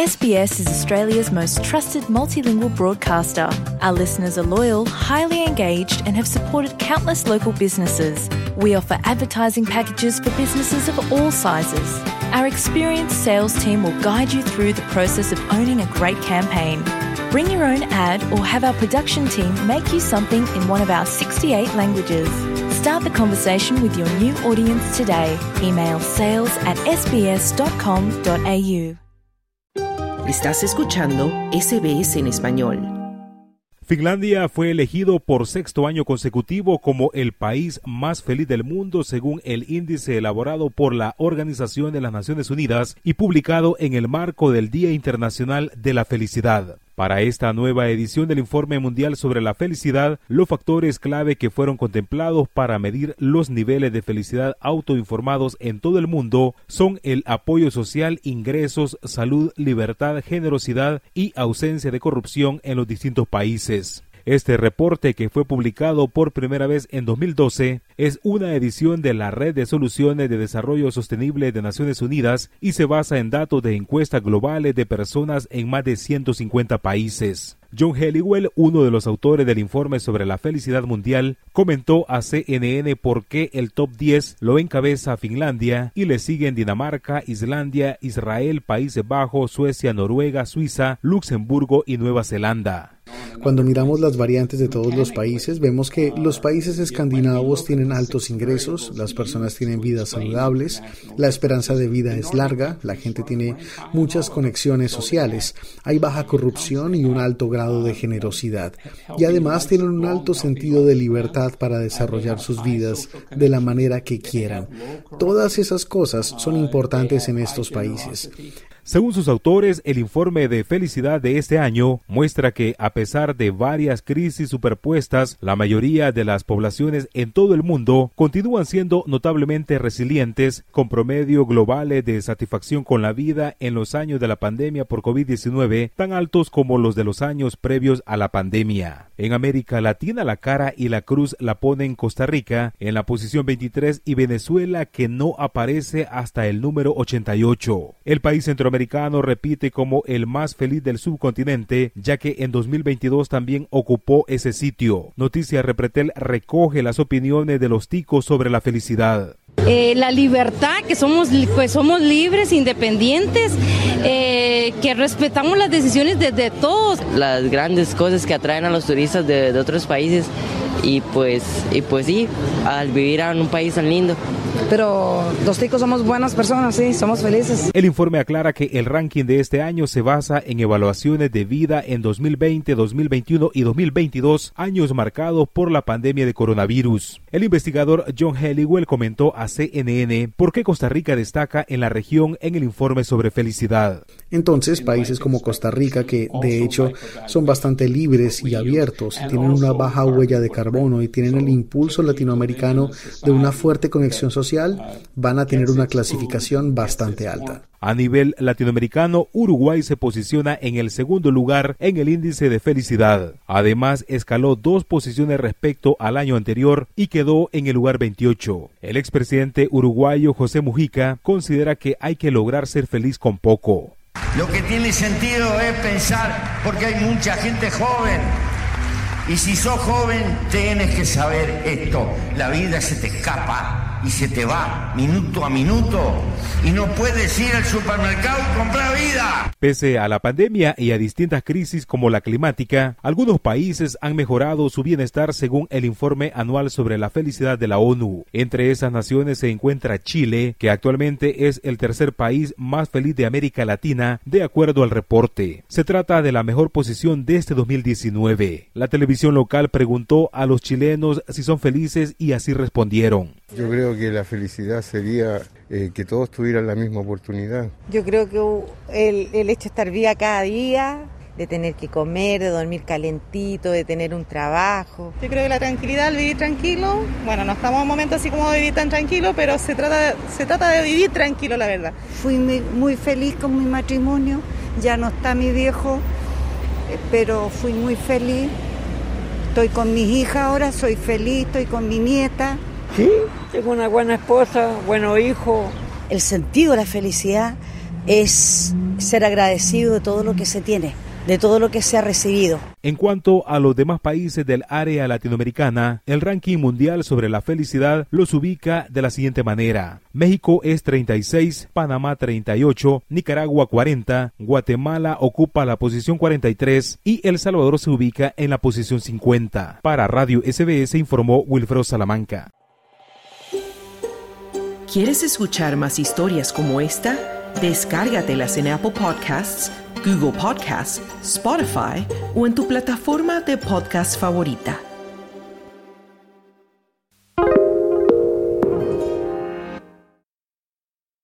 SBS is Australia's most trusted multilingual broadcaster. Our listeners are loyal, highly engaged, and have supported countless local businesses. We offer advertising packages for businesses of all sizes. Our experienced sales team will guide you through the process of owning a great campaign. Bring your own ad or have our production team make you something in one of our 68 languages. Start the conversation with your new audience today. Email sales@sbs.com.au. Estás escuchando SBS en español. Finlandia fue elegido por sexto año consecutivo como el país más feliz del mundo según el índice elaborado por la Organización de las Naciones Unidas y publicado en el marco del Día Internacional de la Felicidad. Para esta nueva edición del Informe Mundial sobre la Felicidad, los factores clave que fueron contemplados para medir los niveles de felicidad autoinformados en todo el mundo son el apoyo social, ingresos, salud, libertad, generosidad y ausencia de corrupción en los distintos países. Este reporte, que fue publicado por primera vez en 2012, es una edición de la Red de Soluciones de Desarrollo Sostenible de Naciones Unidas y se basa en datos de encuestas globales de personas en más de 150 países. John Helliwell, uno de los autores del informe sobre la felicidad mundial, comentó a CNN por qué el top 10 lo encabeza Finlandia y le siguen Dinamarca, Islandia, Israel, Países Bajos, Suecia, Noruega, Suiza, Luxemburgo y Nueva Zelanda. Cuando miramos las variantes de todos los países, vemos que los países escandinavos tienen altos ingresos, las personas tienen vidas saludables, la esperanza de vida es larga, la gente tiene muchas conexiones sociales, hay baja corrupción y un alto grado de generosidad. Y además tienen un alto sentido de libertad para desarrollar sus vidas de la manera que quieran. Todas esas cosas son importantes en estos países. Según sus autores, el informe de felicidad de este año muestra que, a pesar de varias crisis superpuestas, la mayoría de las poblaciones en todo el mundo continúan siendo notablemente resilientes, con promedios globales de satisfacción con la vida en los años de la pandemia por COVID-19 tan altos como los de los años previos a la pandemia. En América Latina, la cara y la cruz la ponen Costa Rica en la posición 23 y Venezuela, que no aparece hasta el número 88. El país centroamericano repite como el más feliz del subcontinente, ya que en 2022 también ocupó ese sitio. Noticias Repretel recoge las opiniones de los ticos sobre la felicidad. La libertad, que somos libres, independientes, que respetamos las decisiones de todos. Las grandes cosas que atraen a los turistas de otros países y pues sí, al vivir en un país tan lindo. Pero los ticos somos buenas personas, sí, somos felices. El informe aclara que el ranking de este año se basa en evaluaciones de vida en 2020, 2021 y 2022, años marcados por la pandemia de coronavirus. El investigador John Helliwell comentó a CNN por qué Costa Rica destaca en la región en el informe sobre felicidad. Entonces, países como Costa Rica, que de hecho son bastante libres y abiertos, tienen una baja huella de carbono y tienen el impulso latinoamericano de una fuerte conexión social, van a tener una clasificación bastante alta. A nivel latinoamericano, Uruguay se posiciona en el segundo lugar en el índice de felicidad. Además, escaló 2 posiciones respecto al año anterior y quedó en el lugar 28. El expresidente uruguayo José Mujica considera que hay que lograr ser feliz con poco. Lo que tiene sentido es pensar, porque hay mucha gente joven, y si sos joven tienes que saber esto: la vida se te escapa y se te va minuto a minuto y no puedes ir al supermercado y comprar vida. Pese a la pandemia y a distintas crisis como la climática, algunos países han mejorado su bienestar según el informe anual sobre la felicidad de la ONU. Entre esas naciones se encuentra Chile, que actualmente es el tercer país más feliz de América Latina, de acuerdo al reporte. Se trata de la mejor posición desde 2019. La televisión local preguntó a los chilenos si son felices y así respondieron. Yo creo que la felicidad sería que todos tuvieran la misma oportunidad. Yo creo que el hecho de estar viva cada día, de tener que comer, de dormir calentito, de tener un trabajo. Yo creo que la tranquilidad, el vivir tranquilo, bueno, no estamos en un momento así como de vivir tan tranquilo, pero se trata de vivir tranquilo, la verdad. Fui muy feliz con mi matrimonio, ya no está mi viejo, pero fui muy feliz. Estoy con mis hijas ahora, soy feliz, estoy con mi nieta. Sí, tengo una buena esposa, buenos hijos. El sentido de la felicidad es ser agradecido de todo lo que se tiene, de todo lo que se ha recibido. En cuanto a los demás países del área latinoamericana, el ranking mundial sobre la felicidad los ubica de la siguiente manera. México es 36, Panamá 38, Nicaragua 40, Guatemala ocupa la posición 43 y El Salvador se ubica en la posición 50. Para Radio SBS informó Wilfredo Salamanca. ¿Quieres escuchar más historias como esta? Descárgatelas en Apple Podcasts, Google Podcasts, Spotify o en tu plataforma de podcast favorita.